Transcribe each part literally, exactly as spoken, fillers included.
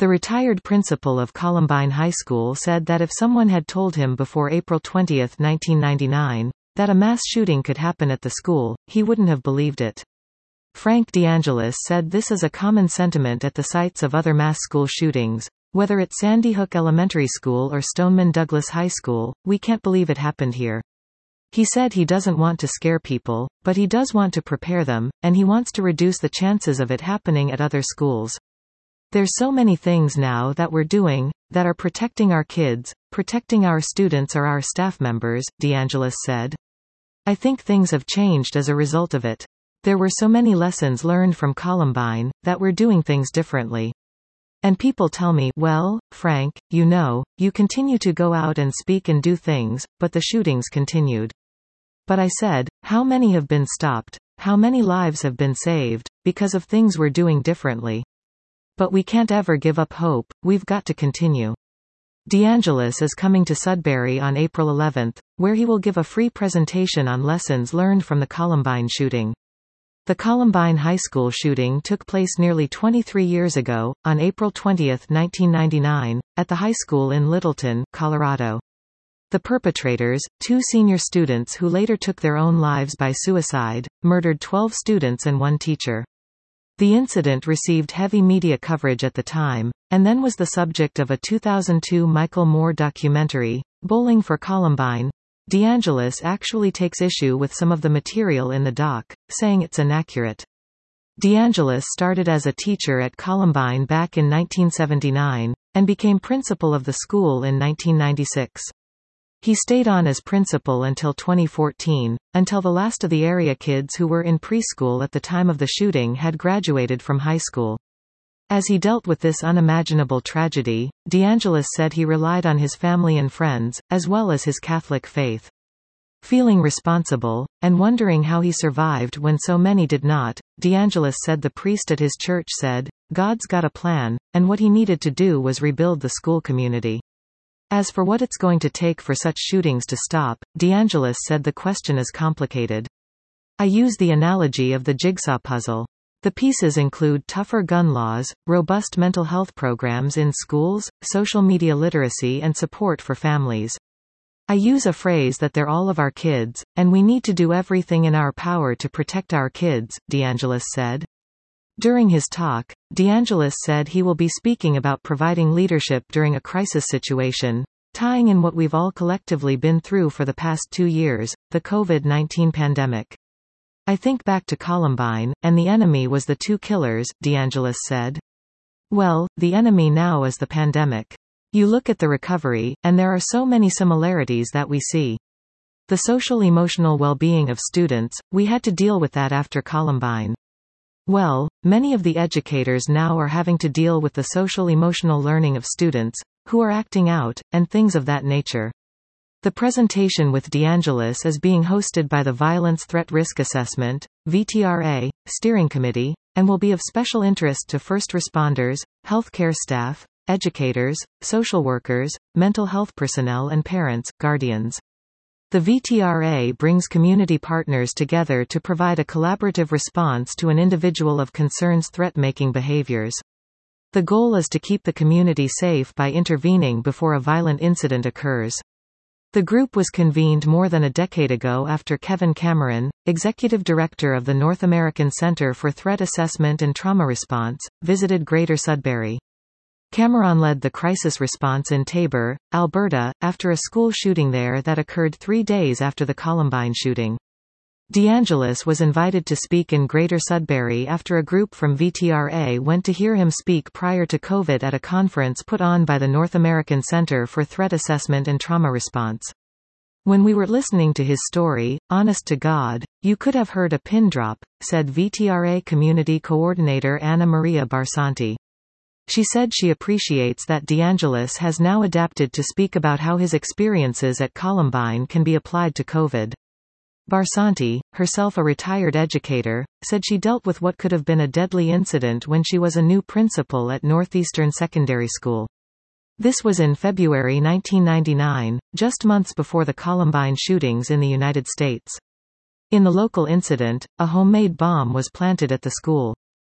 The retired principal of Columbine High School said that if someone had told him before April twentieth nineteen ninety-nine, that a mass shooting could happen at the school, he wouldn't have believed it. Frank DeAngelis said this is a common sentiment at the sites of other mass school shootings. Whether it's Sandy Hook Elementary School or Stoneman Douglas High School, we can't believe it happened here. He said he doesn't want to scare people, but he does want to prepare them, and he wants to reduce the chances of it happening at other schools. There's so many things now that we're doing, that are protecting our kids, protecting our students or our staff members, DeAngelis said. I think things have changed as a result of it. There were so many lessons learned from Columbine, that we're doing things differently. And people tell me, well, Frank, you know, you continue to go out and speak and do things, but the shootings continued. But I said, how many have been stopped? How many lives have been saved, because of things we're doing differently? But we can't ever give up hope, we've got to continue. DeAngelis is coming to Sudbury on April eleventh, where he will give a free presentation on lessons learned from the Columbine shooting. The Columbine High School shooting took place nearly twenty-three years ago, on April twentieth nineteen ninety-nine, at the high school in Littleton, Colorado. The perpetrators, two senior students who later took their own lives by suicide, murdered twelve students and one teacher. The incident received heavy media coverage at the time, and then was the subject of a two thousand two Michael Moore documentary, Bowling for Columbine. DeAngelis actually takes issue with some of the material in the doc, saying it's inaccurate. DeAngelis started as a teacher at Columbine back in nineteen seventy-nine, and became principal of the school in nineteen ninety-six. He stayed on as principal until twenty fourteen, until the last of the area kids who were in preschool at the time of the shooting had graduated from high school. As he dealt with this unimaginable tragedy, DeAngelis said he relied on his family and friends, as well as his Catholic faith. Feeling responsible, and wondering how he survived when so many did not, DeAngelis said the priest at his church said, God's got a plan, and what he needed to do was rebuild the school community. As for what it's going to take for such shootings to stop, DeAngelis said the question is complicated. I use the analogy of the jigsaw puzzle. The pieces include tougher gun laws, robust mental health programs in schools, social media literacy and support for families. I use a phrase that they're all of our kids, and we need to do everything in our power to protect our kids, DeAngelis said. During his talk, DeAngelis said he will be speaking about providing leadership during a crisis situation, tying in what we've all collectively been through for the past two years, the COVID nineteen pandemic. I think back to Columbine, and the enemy was the two killers, DeAngelis said. Well, the enemy now is the pandemic. You look at the recovery, and there are so many similarities that we see. The social-emotional well-being of students, we had to deal with that after Columbine. Well, many of the educators now are having to deal with the social-emotional learning of students, who are acting out, and things of that nature. The presentation with DeAngelis is being hosted by the Violence Threat Risk Assessment, V T R A, Steering Committee, and will be of special interest to first responders, healthcare staff, educators, social workers, mental health personnel and parents, guardians. The V T R A brings community partners together to provide a collaborative response to an individual of concern's threat-making behaviors. The goal is to keep the community safe by intervening before a violent incident occurs. The group was convened more than a decade ago after Kevin Cameron, executive director of the North American Center for Threat Assessment and Trauma Response, visited Greater Sudbury. Cameron led the crisis response in Tabor, Alberta, after a school shooting there that occurred three days after the Columbine shooting. DeAngelis was invited to speak in Greater Sudbury after a group from V T R A went to hear him speak prior to COVID at a conference put on by the North American Center for Threat Assessment and Trauma Response. When we were listening to his story, honest to God, you could have heard a pin drop, said V T R A Community Coordinator Anna Maria Barsanti. She said she appreciates that DeAngelis has now adapted to speak about how his experiences at Columbine can be applied to COVID. Barsanti, herself a retired educator, said she dealt with what could have been a deadly incident when she was a new principal at Northeastern Secondary School. This was in February nineteen ninety-nine, just months before the Columbine shootings in the United States. In the local incident, a homemade bomb was planted at the school.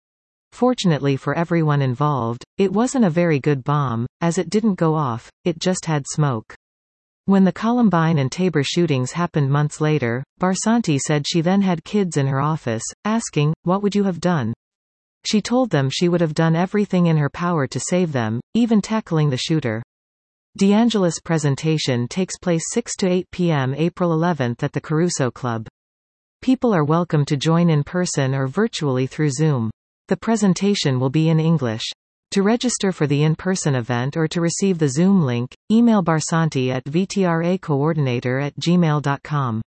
Fortunately for everyone involved, it wasn't a very good bomb, as it didn't go off, it just had smoke. When the Columbine and Tabor shootings happened months later, Barsanti said she then had kids in her office, asking, "What would you have done?" She told them she would have done everything in her power to save them, even tackling the shooter. DeAngelis' presentation takes place six to eight p m April eleventh at the Caruso Club. People are welcome to join in person or virtually through Zoom. The presentation will be in English. To register for the in-person event or to receive the Zoom link, email Barsanti at v t r a coordinator at gmail dot com.